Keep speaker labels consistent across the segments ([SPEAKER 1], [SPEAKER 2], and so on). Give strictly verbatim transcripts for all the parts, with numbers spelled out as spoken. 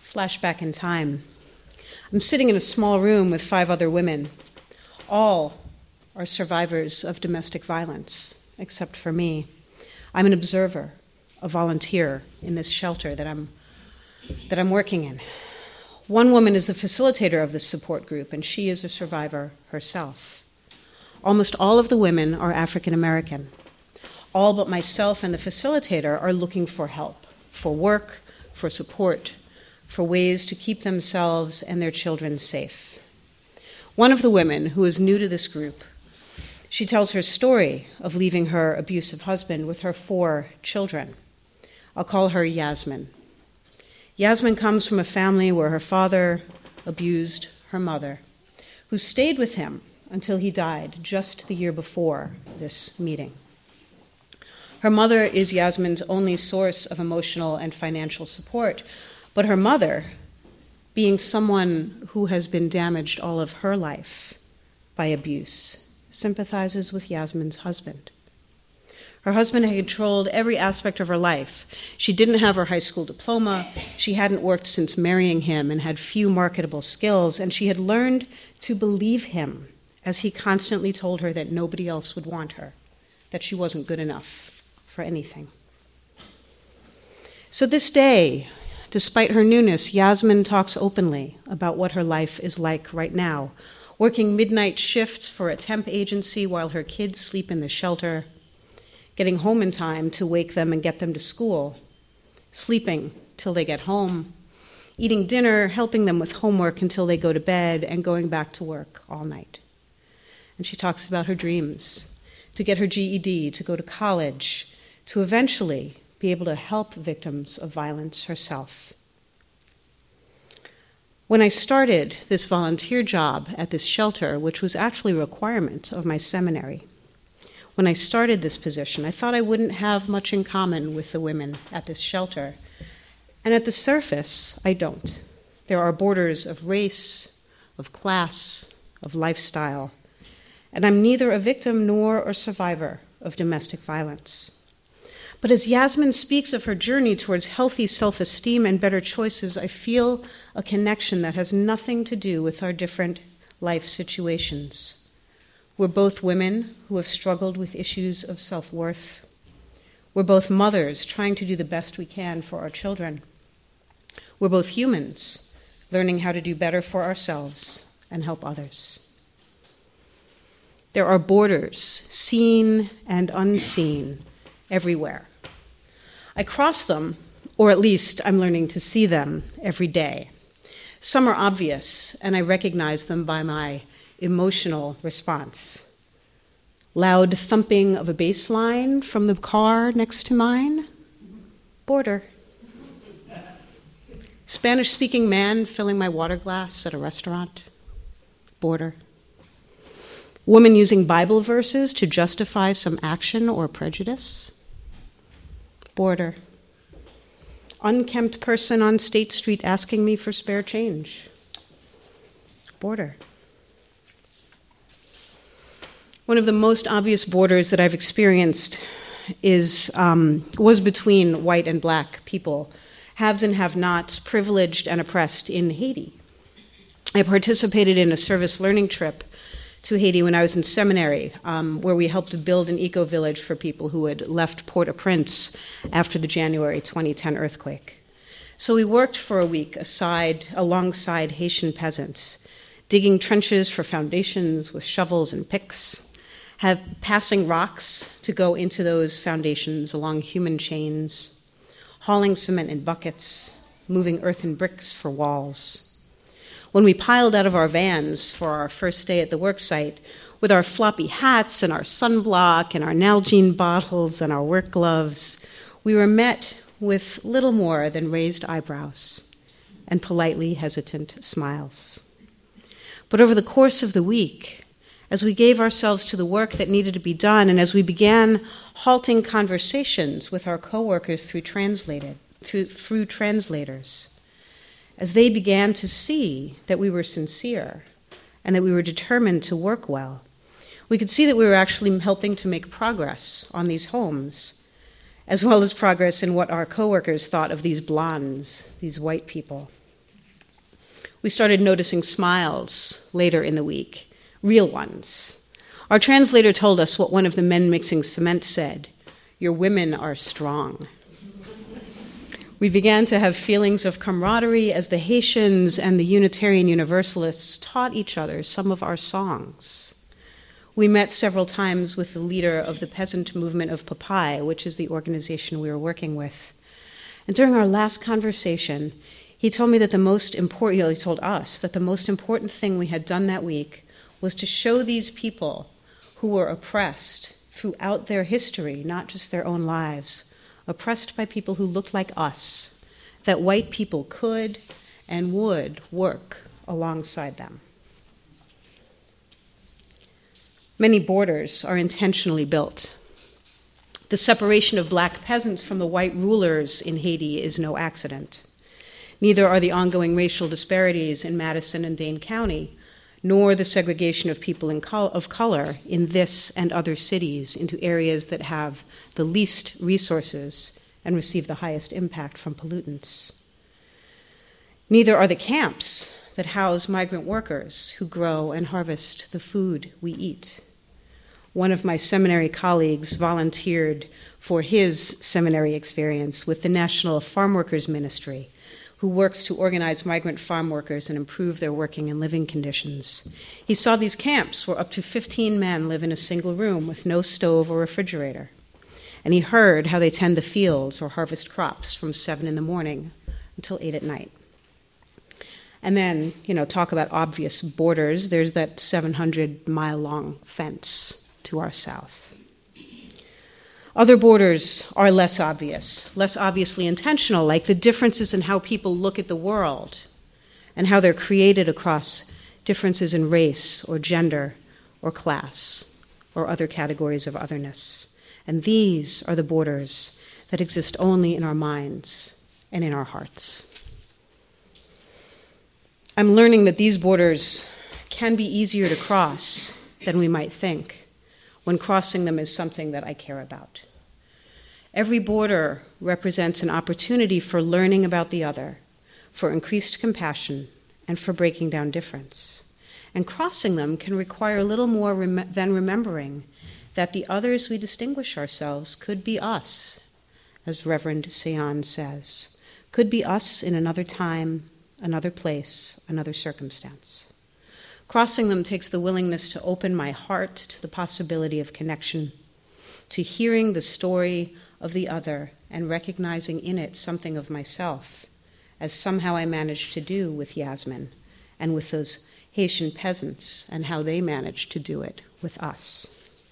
[SPEAKER 1] Flashback in time. I'm sitting in a small room with five other women. All are survivors of domestic violence, except for me. I'm an observer, a volunteer in this shelter that I'm, that I'm working in. One woman is the facilitator of this support group, and she is a survivor herself. Almost all of the women are African American. All but myself and the facilitator are looking for help, for work, for support, for ways to keep themselves and their children safe. One of the women, who is new to this group, she tells her story of leaving her abusive husband with her four children. I'll call her Yasmin. Yasmin comes from a family where her father abused her mother, who stayed with him until he died just the year before this meeting. Her mother is Yasmin's only source of emotional and financial support, but her mother, being someone who has been damaged all of her life by abuse, sympathizes with Yasmin's husband. Her husband had controlled every aspect of her life. She didn't have her high school diploma, she hadn't worked since marrying him and had few marketable skills, and she had learned to believe him as he constantly told her that nobody else would want her, that she wasn't good enough for anything. So this day, despite her newness, Yasmin talks openly about what her life is like right now, working midnight shifts for a temp agency while her kids sleep in the shelter, getting home in time to wake them and get them to school, sleeping till they get home, eating dinner, helping them with homework until they go to bed, and going back to work all night. And she talks about her dreams, to get her G E D, to go to college, to eventually be able to help victims of violence herself. When I started this volunteer job at this shelter, which was actually a requirement of my seminary, when I started this position, I thought I wouldn't have much in common with the women at this shelter. And at the surface, I don't. There are borders of race, of class, of lifestyle, and I'm neither a victim nor a survivor of domestic violence. But as Yasmin speaks of her journey towards healthy self-esteem and better choices, I feel a connection that has nothing to do with our different life situations. We're both women who have struggled with issues of self-worth. We're both mothers trying to do the best we can for our children. We're both humans learning how to do better for ourselves and help others. There are borders, seen and unseen, everywhere. I cross them, or at least I'm learning to see them every day. Some are obvious, and I recognize them by my emotional response. Loud thumping of a bass line from the car next to mine, border. Spanish-speaking man filling my water glass at a restaurant, border. Woman using Bible verses to justify some action or prejudice, border. Unkempt person on State Street asking me for spare change, border. One of the most obvious borders that I've experienced is um, was between white and black people, haves and have-nots, privileged and oppressed in Haiti. I participated in a service learning trip to Haiti when I was in seminary, um, where we helped to build an eco-village for people who had left Port-au-Prince after the January twenty ten earthquake. So we worked for a week aside, alongside Haitian peasants, digging trenches for foundations with shovels and picks, have passing rocks to go into those foundations along human chains, hauling cement in buckets, moving earthen bricks for walls. When we piled out of our vans for our first day at the worksite, with our floppy hats and our sunblock and our Nalgene bottles and our work gloves, we were met with little more than raised eyebrows and politely hesitant smiles. But over the course of the week, as we gave ourselves to the work that needed to be done, and as we began halting conversations with our coworkers through translated, through, through translators, as they began to see that we were sincere and that we were determined to work well, we could see that we were actually helping to make progress on these homes, as well as progress in what our coworkers thought of these blondes, these white people. We started noticing smiles later in the week, real ones. Our translator told us what one of the men mixing cement said: "Your women are strong." We began to have feelings of camaraderie as the Haitians and the Unitarian Universalists taught each other some of our songs. We met several times with the leader of the peasant movement of Papai, which is the organization we were working with. And during our last conversation, he told me that the most important, he told us that the most important thing we had done that week was to show these people who were oppressed throughout their history, not just their own lives, oppressed by people who looked like us, that white people could and would work alongside them. Many borders are intentionally built. The separation of black peasants from the white rulers in Haiti is no accident. Neither are the ongoing racial disparities in Madison and Dane County, nor the segregation of people in col- of color in this and other cities into areas that have the least resources and receive the highest impact from pollutants. Neither are the camps that house migrant workers who grow and harvest the food we eat. One of my seminary colleagues volunteered for his seminary experience with the National Farm Workers Ministry, who works to organize migrant farm workers and improve their working and living conditions. He saw these camps where up to fifteen men live in a single room with no stove or refrigerator. And he heard how they tend the fields or harvest crops from seven in the morning until eight at night. And then, you know, talk about obvious borders. There's that seven hundred mile long fence to our south. Other borders are less obvious, less obviously intentional, like the differences in how people look at the world and how they're created across differences in race or gender or class or other categories of otherness. And these are the borders that exist only in our minds and in our hearts. I'm learning that these borders can be easier to cross than we might think when crossing them is something that I care about. Every border represents an opportunity for learning about the other, for increased compassion, and for breaking down difference. And crossing them can require little more rem- than remembering that the others we distinguish ourselves could be us, as Reverend Seon says, could be us in another time, another place, another circumstance. Crossing them takes the willingness to open my heart to the possibility of connection, to hearing the story of the other and recognizing in it something of myself, as somehow I managed to do with Yasmin and with those Haitian peasants and how they managed to do it with us.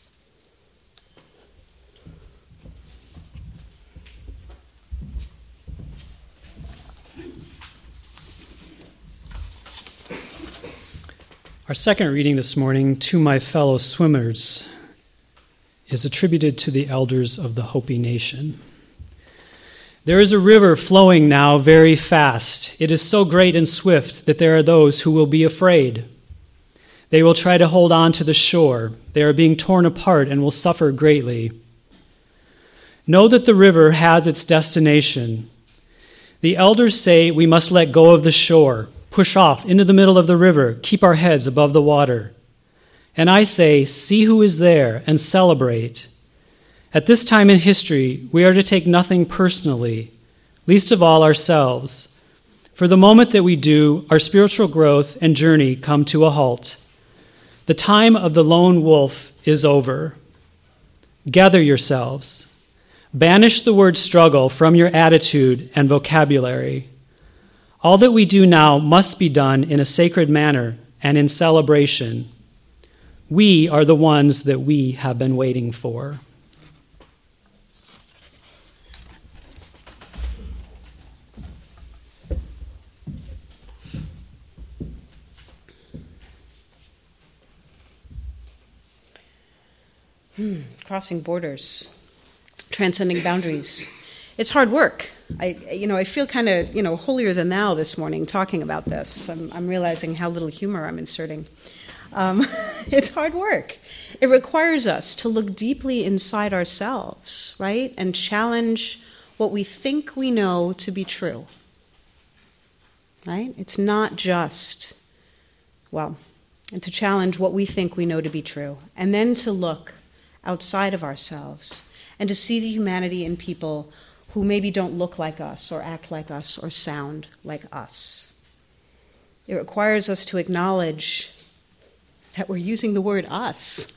[SPEAKER 2] Our second reading this morning, To My Fellow Swimmers, is attributed to the elders of the Hopi Nation. There is a river flowing now very fast. It is so great and swift that there are those who will be afraid. They will try to hold on to the shore. They are being torn apart and will suffer greatly. Know that the river has its destination. The elders say we must let go of the shore, push off into the middle of the river, keep our heads above the water. And I say, see who is there and celebrate. At this time in history, we are to take nothing personally, least of all ourselves. For the moment that we do, our spiritual growth and journey come to a halt. The time of the lone wolf is over. Gather yourselves. Banish the word struggle from your attitude and vocabulary. All that we do now must be done in a sacred manner and in celebration. We are the ones that we have been waiting for.
[SPEAKER 1] Hmm. Crossing borders, transcending boundaries. It's hard work. I, you know, I feel kind of, you know, holier than thou this morning talking about this. I'm, I'm realizing how little humor I'm inserting. Um, it's hard work. It requires us to look deeply inside ourselves, right, and challenge what we think we know to be true. right? It's not just, well, and to challenge what we think we know to be true, and then to look outside of ourselves and to see the humanity in people who maybe don't look like us or act like us or sound like us. It requires us to acknowledge that we're using the word us.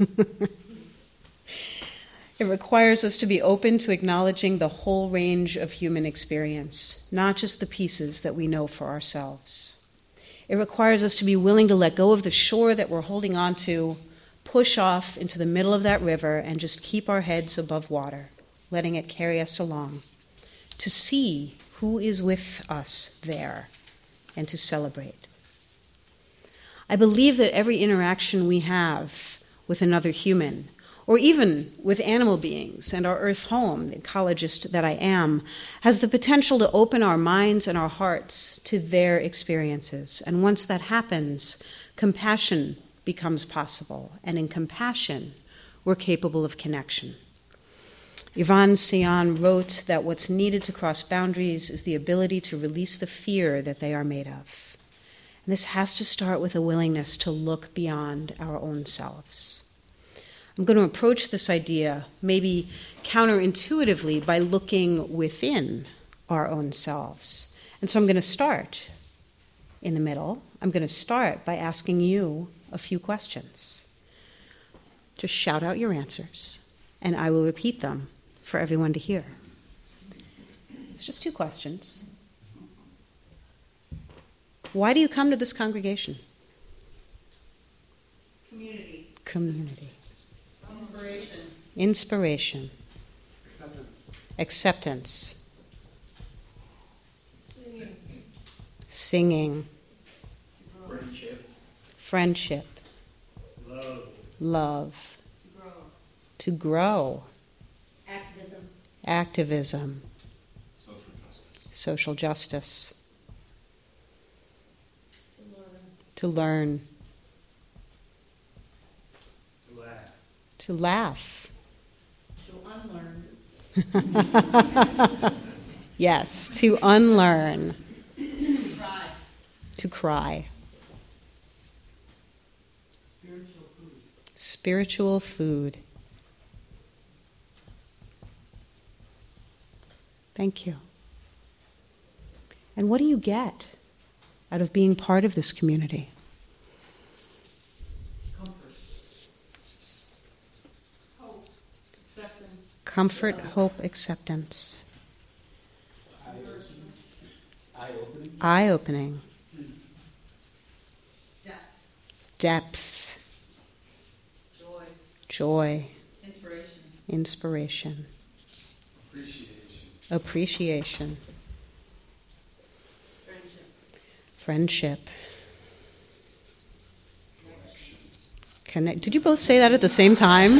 [SPEAKER 1] It requires us to be open to acknowledging the whole range of human experience, not just the pieces that we know for ourselves. It requires us to be willing to let go of the shore that we're holding on to, push off into the middle of that river, and just keep our heads above water, letting it carry us along, to see who is with us there, and to celebrate. I believe that every interaction we have with another human, or even with animal beings and our earth home, the ecologist that I am, has the potential to open our minds and our hearts to their experiences. And once that happens, compassion becomes possible. And in compassion, we're capable of connection. Yvonne Sion wrote that what's needed to cross boundaries is the ability to release the fear that they are made of. And this has to start with a willingness to look beyond our own selves. I'm going to approach this idea maybe counterintuitively by looking within our own selves. And so I'm going to start in the middle. I'm going to start by asking you a few questions. Just shout out your answers, and I will repeat them for everyone to hear. It's just two questions. Why do you come to this congregation?
[SPEAKER 3] Community.
[SPEAKER 1] Community.
[SPEAKER 3] Inspiration.
[SPEAKER 1] Inspiration.
[SPEAKER 3] Acceptance.
[SPEAKER 1] Acceptance.
[SPEAKER 3] Singing.
[SPEAKER 1] Singing.
[SPEAKER 3] Friendship.
[SPEAKER 1] Friendship.
[SPEAKER 3] Love.
[SPEAKER 1] Love.
[SPEAKER 3] Grow.
[SPEAKER 1] To grow.
[SPEAKER 3] Activism.
[SPEAKER 1] Activism.
[SPEAKER 3] Social justice.
[SPEAKER 1] Social justice.
[SPEAKER 3] To learn.
[SPEAKER 1] To learn.
[SPEAKER 3] To laugh.
[SPEAKER 1] To laugh.
[SPEAKER 3] To unlearn.
[SPEAKER 1] Yes, to unlearn.
[SPEAKER 3] To cry.
[SPEAKER 1] To cry.
[SPEAKER 3] Spiritual food.
[SPEAKER 1] Spiritual food. Thank you. And what do you get out of being part of this community?
[SPEAKER 3] Comfort. Hope. Acceptance.
[SPEAKER 1] Comfort, hope, acceptance.
[SPEAKER 3] Eye-opening.
[SPEAKER 1] Eye-opening.
[SPEAKER 3] Depth.
[SPEAKER 1] Depth.
[SPEAKER 3] Joy.
[SPEAKER 1] Joy.
[SPEAKER 3] Inspiration.
[SPEAKER 1] Inspiration.
[SPEAKER 3] Appreciation.
[SPEAKER 1] Appreciation.
[SPEAKER 3] Friendship.
[SPEAKER 1] Friendship. Connect. Did you both say that at the same time?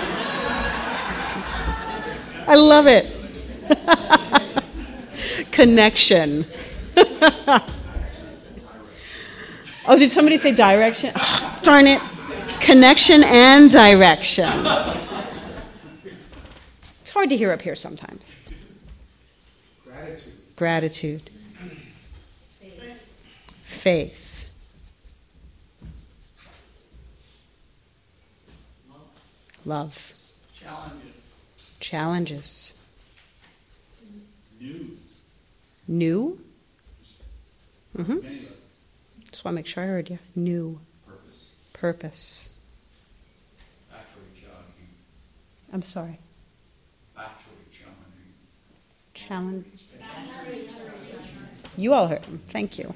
[SPEAKER 1] I love it. Connection. Oh, did somebody say direction? Oh, darn it. Connection and direction. It's hard to hear up here sometimes.
[SPEAKER 3] Gratitude.
[SPEAKER 1] Gratitude.
[SPEAKER 3] Faith.
[SPEAKER 1] Faith. Love.
[SPEAKER 3] Challenges.
[SPEAKER 1] Challenges.
[SPEAKER 3] New.
[SPEAKER 1] New? Mm-hmm.
[SPEAKER 3] Anyway.
[SPEAKER 1] Just want to make sure I heard you. New.
[SPEAKER 3] Purpose.
[SPEAKER 1] Purpose.
[SPEAKER 3] Actually challenging.
[SPEAKER 1] I'm sorry.
[SPEAKER 3] Actually challenging.
[SPEAKER 1] Challenge. You all heard him. Thank you.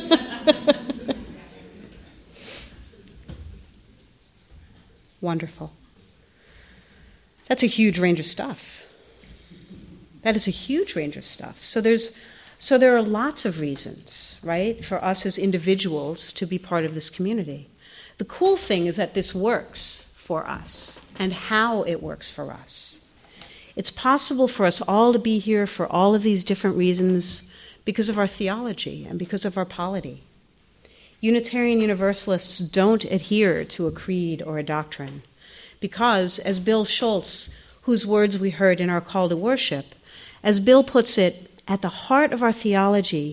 [SPEAKER 1] Wonderful. That's a huge range of stuff. That is a huge range of stuff. So there's, so there are lots of reasons, right, for us as individuals to be part of this community. The cool thing is that this works for us and how it works for us. It's possible for us all to be here for all of these different reasons because of our theology and because of our polity. Unitarian Universalists don't adhere to a creed or a doctrine because, as Bill Schultz, whose words we heard in our call to worship, as Bill puts it, at the heart of our theology,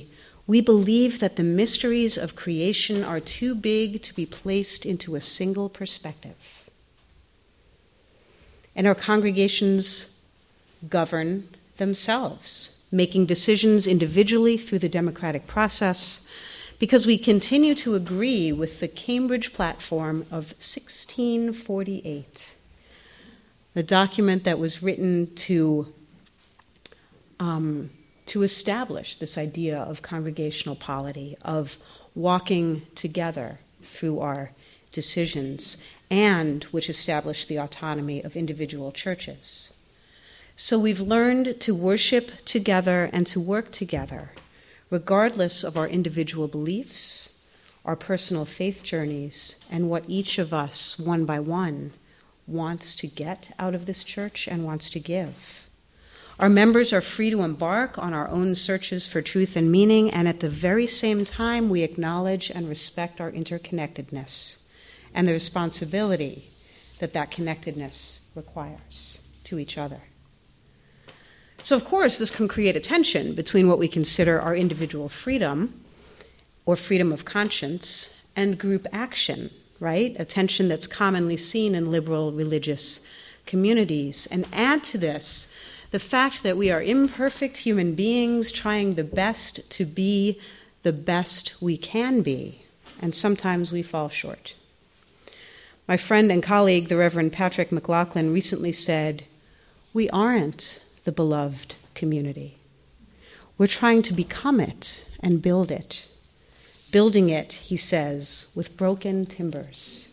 [SPEAKER 1] We believe that the mysteries of creation are too big to be placed into a single perspective. And our congregations govern themselves, making decisions individually through the democratic process, because we continue to agree with the Cambridge Platform of sixteen forty-eight, the document that was written to um, to establish this idea of congregational polity, of walking together through our decisions, and which established the autonomy of individual churches. So we've learned to worship together and to work together, regardless of our individual beliefs, our personal faith journeys, and what each of us, one by one, wants to get out of this church and wants to give. Our members are free to embark on our own searches for truth and meaning, and at the very same time, we acknowledge and respect our interconnectedness and the responsibility that that connectedness requires to each other. So, of course, this can create a tension between what we consider our individual freedom or freedom of conscience and group action, right? A tension that's commonly seen in liberal religious communities. And add to this the fact that we are imperfect human beings trying the best to be the best we can be, and sometimes we fall short. My friend and colleague, the Reverend Patrick McLaughlin, recently said, "We aren't the beloved community. We're trying to become it and build it. Building it," he says, "with broken timbers."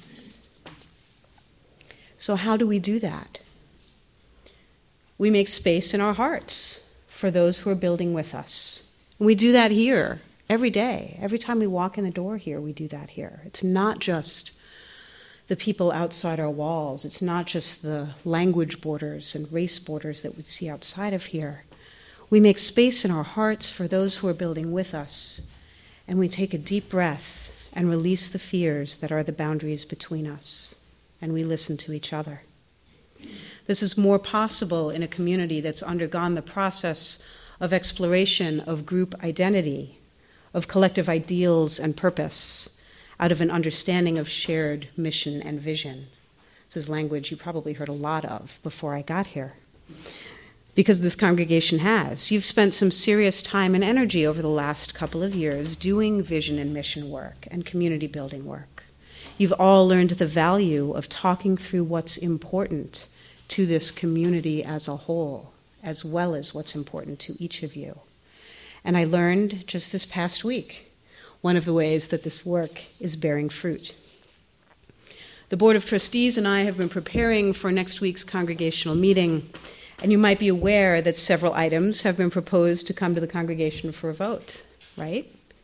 [SPEAKER 1] So how do we do that? We make space in our hearts for those who are building with us. And we do that here every day. Every time we walk in the door here, we do that here. It's not just the people outside our walls. It's not just the language borders and race borders that we see outside of here. We make space in our hearts for those who are building with us, and we take a deep breath and release the fears that are the boundaries between us, and we listen to each other. This is more possible in a community that's undergone the process of exploration of group identity, of collective ideals and purpose, out of an understanding of shared mission and vision. This is language you probably heard a lot of before I got here, because this congregation has. You've spent some serious time and energy over the last couple of years doing vision and mission work and community building work. You've all learned the value of talking through what's important to this community as a whole, as well as what's important to each of you. And I learned just this past week one of the ways that this work is bearing fruit. The Board of Trustees and I have been preparing for next week's congregational meeting, and you might be aware that several items have been proposed to come to the congregation for a vote, right?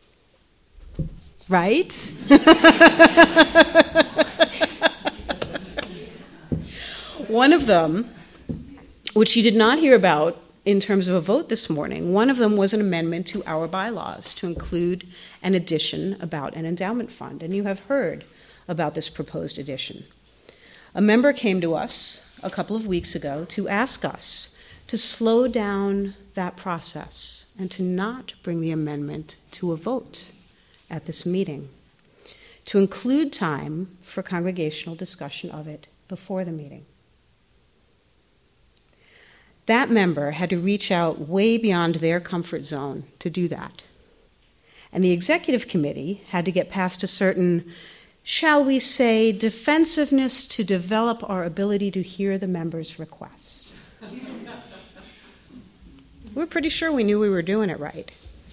[SPEAKER 1] Right? One of them, which you did not hear about in terms of a vote this morning, one of them was an amendment to our bylaws to include an addition about an endowment fund, and you have heard about this proposed addition. A member came to us a couple of weeks ago to ask us to slow down that process and to not bring the amendment to a vote at this meeting, to include time for congregational discussion of it before the meeting. That member had to reach out way beyond their comfort zone to do that. And the executive committee had to get past a certain, shall we say, defensiveness to develop our ability to hear the member's request. We're pretty sure we knew we were doing it right.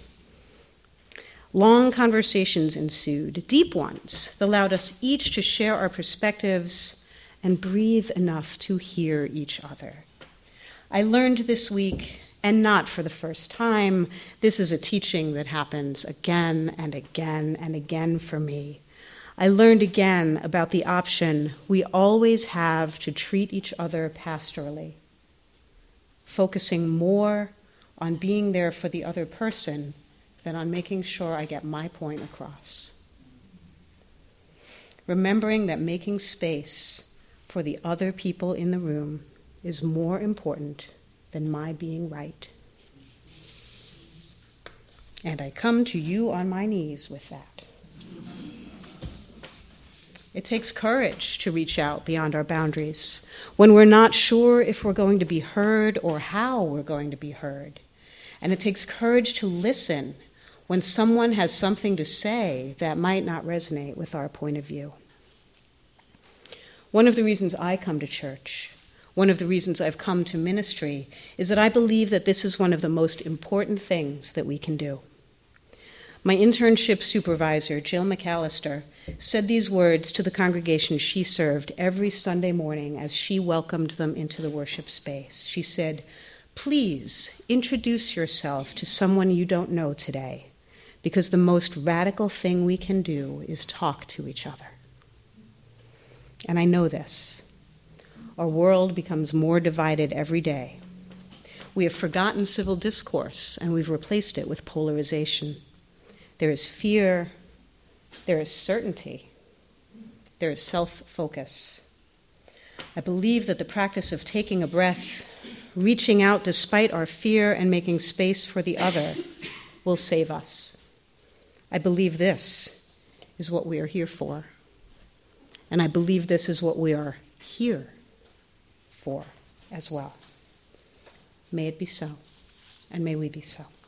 [SPEAKER 1] Long conversations ensued, deep ones, that allowed us each to share our perspectives and breathe enough to hear each other. I learned this week, and not for the first time, this is a teaching that happens again and again and again for me. I learned again about the option we always have to treat each other pastorally, focusing more on being there for the other person than on making sure I get my point across. Remembering that making space for the other people in the room is more important than my being right. And I come to you on my knees with that. It takes courage to reach out beyond our boundaries when we're not sure if we're going to be heard or how we're going to be heard. And it takes courage to listen when someone has something to say that might not resonate with our point of view. One of the reasons I come to church, one of the reasons I've come to ministry, is that I believe that this is one of the most important things that we can do. My internship supervisor, Jill McAllister, said these words to the congregation she served every Sunday morning as she welcomed them into the worship space. She said, "Please introduce yourself to someone you don't know today, because the most radical thing we can do is talk to each other." And I know this. Our world becomes more divided every day. We have forgotten civil discourse, and we've replaced it with polarization. There is fear, there is certainty, there is self-focus. I believe that the practice of taking a breath, reaching out despite our fear, and making space for the other will save us. I believe this is what we are here for. And I believe this is what we are here for as well. May it be so, and may we be so.